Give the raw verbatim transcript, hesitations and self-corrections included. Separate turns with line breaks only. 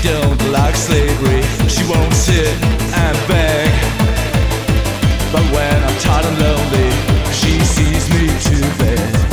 don't like slavery. She won't sit and beg. But when I'm tired and lonely, she sees